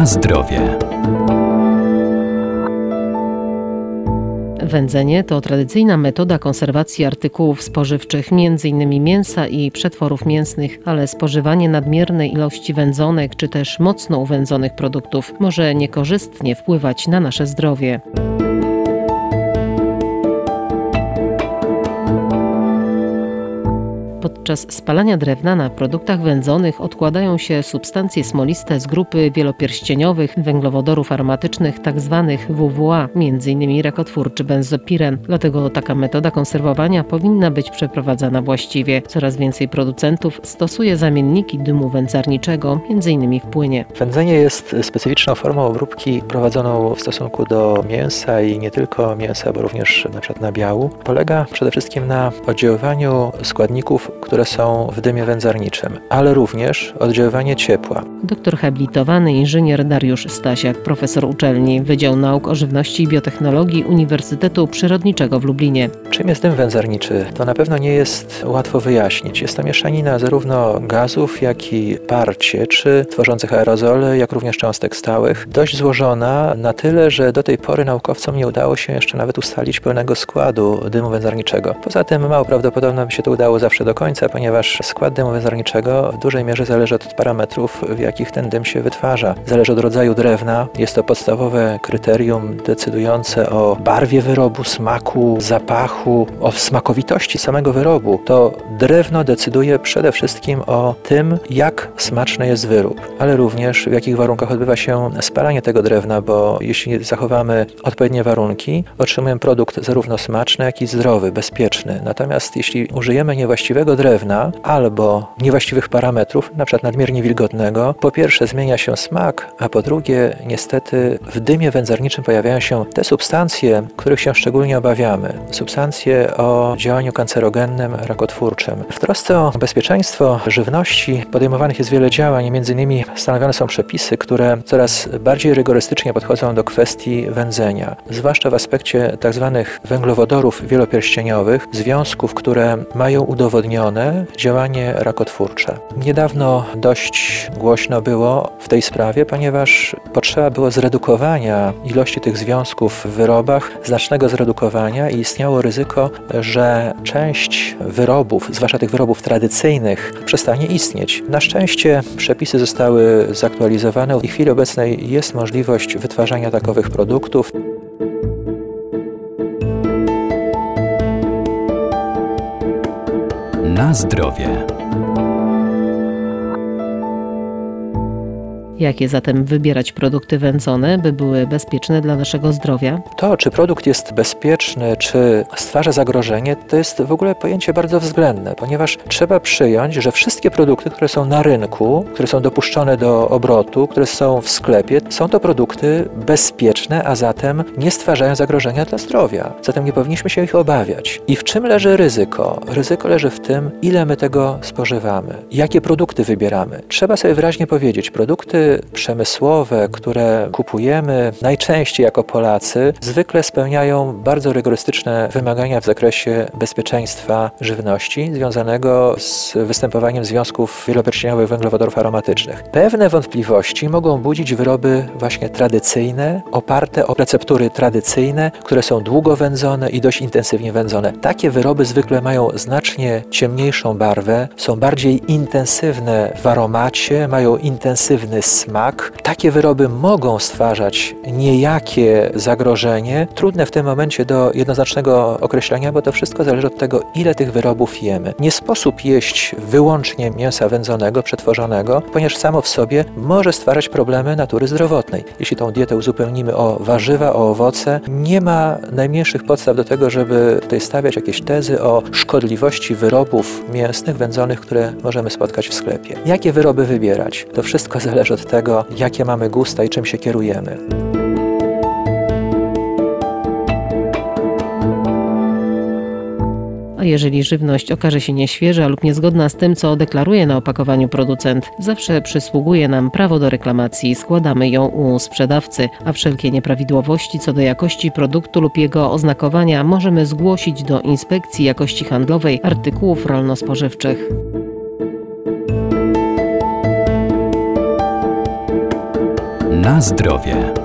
Na zdrowie. Wędzenie to tradycyjna metoda konserwacji artykułów spożywczych, m.in. mięsa i przetworów mięsnych, ale spożywanie nadmiernej ilości wędzonek czy też mocno uwędzonych produktów może niekorzystnie wpływać na nasze zdrowie. Podczas spalania drewna na produktach wędzonych odkładają się substancje smoliste z grupy wielopierścieniowych węglowodorów aromatycznych tzw. WWA, m.in. rakotwórczy benzopiren. Dlatego taka metoda konserwowania powinna być przeprowadzana właściwie. Coraz więcej producentów stosuje zamienniki dymu wędzarniczego, m.in. w płynie. Wędzenie jest specyficzną formą obróbki prowadzoną w stosunku do mięsa i nie tylko mięsa, bo również np. nabiału. Polega przede wszystkim na oddziaływaniu składników, które są w dymie wędzarniczym, ale również oddziaływanie ciepła. Doktor habilitowany inżynier Dariusz Stasiak, profesor uczelni Wydział Nauk o Żywności i Biotechnologii Uniwersytetu Przyrodniczego w Lublinie. Czym jest dym wędzarniczy? To na pewno nie jest łatwo wyjaśnić. Jest to mieszanina zarówno gazów, jak i par cieczy, tworzących aerozole, jak również cząstek stałych. Dość złożona na tyle, że do tej pory naukowcom nie udało się jeszcze nawet ustalić pełnego składu dymu wędzarniczego. Poza tym mało prawdopodobne by się to udało zawsze do końca, ponieważ skład dymu wędzarniczego w dużej mierze zależy od parametrów, w jakich ten dym się wytwarza. Zależy od rodzaju drewna. Jest to podstawowe kryterium decydujące o barwie wyrobu, smaku, zapachu, o smakowitości samego wyrobu. To drewno decyduje przede wszystkim o tym, jak smaczny jest wyrób, ale również w jakich warunkach odbywa się spalanie tego drewna, bo jeśli zachowamy odpowiednie warunki, otrzymujemy produkt zarówno smaczny, jak i zdrowy, bezpieczny. Natomiast jeśli użyjemy niewłaściwego drewna albo niewłaściwych parametrów, np. nadmiernie wilgotnego, po pierwsze zmienia się smak, a po drugie niestety w dymie wędzarniczym pojawiają się te substancje, których się szczególnie obawiamy. Substancje o działaniu kancerogennym, rakotwórczym. W trosce o bezpieczeństwo żywności podejmowanych jest wiele działań, m.in. stanowione są przepisy, które coraz bardziej rygorystycznie podchodzą do kwestii wędzenia, zwłaszcza w aspekcie tzw. węglowodorów wielopierścieniowych, związków, które mają udowodnione działanie rakotwórcze. Niedawno dość głośno było w tej sprawie, ponieważ potrzeba było zredukowania ilości tych związków w wyrobach, znacznego zredukowania i istniało ryzyko, że część wyrobów, zwłaszcza tych wyrobów tradycyjnych, przestanie istnieć. Na szczęście przepisy zostały zaktualizowane i w chwili obecnej jest możliwość wytwarzania takowych produktów. Na zdrowie. Jakie zatem wybierać produkty wędzone, by były bezpieczne dla naszego zdrowia? To, czy produkt jest bezpieczny, czy stwarza zagrożenie, to jest w ogóle pojęcie bardzo względne, ponieważ trzeba przyjąć, że wszystkie produkty, które są na rynku, które są dopuszczone do obrotu, które są w sklepie, są to produkty bezpieczne, a zatem nie stwarzają zagrożenia dla zdrowia. Zatem nie powinniśmy się ich obawiać. I w czym leży ryzyko? Ryzyko leży w tym, ile my tego spożywamy, jakie produkty wybieramy. Trzeba sobie wyraźnie powiedzieć, produkty przemysłowe, które kupujemy najczęściej jako Polacy, zwykle spełniają bardzo rygorystyczne wymagania w zakresie bezpieczeństwa żywności związanego z występowaniem związków wielopierścieniowych węglowodorów aromatycznych. Pewne wątpliwości mogą budzić wyroby właśnie tradycyjne, oparte o receptury tradycyjne, które są długo wędzone i dość intensywnie wędzone. Takie wyroby zwykle mają znacznie ciemniejszą barwę, są bardziej intensywne w aromacie, mają intensywny smak. Takie wyroby mogą stwarzać niejakie zagrożenie. Trudne w tym momencie do jednoznacznego określenia, bo to wszystko zależy od tego, ile tych wyrobów jemy. Nie sposób jeść wyłącznie mięsa wędzonego, przetworzonego, ponieważ samo w sobie może stwarzać problemy natury zdrowotnej. Jeśli tą dietę uzupełnimy o warzywa, o owoce, nie ma najmniejszych podstaw do tego, żeby tutaj stawiać jakieś tezy o szkodliwości wyrobów mięsnych, wędzonych, które możemy spotkać w sklepie. Jakie wyroby wybierać? To wszystko zależy od tego, jakie mamy gusta i czym się kierujemy. A jeżeli żywność okaże się nieświeża lub niezgodna z tym, co deklaruje na opakowaniu producent, zawsze przysługuje nam prawo do reklamacji i składamy ją u sprzedawcy, a wszelkie nieprawidłowości co do jakości produktu lub jego oznakowania możemy zgłosić do Inspekcji Jakości Handlowej Artykułów Rolno-Spożywczych. Na zdrowie.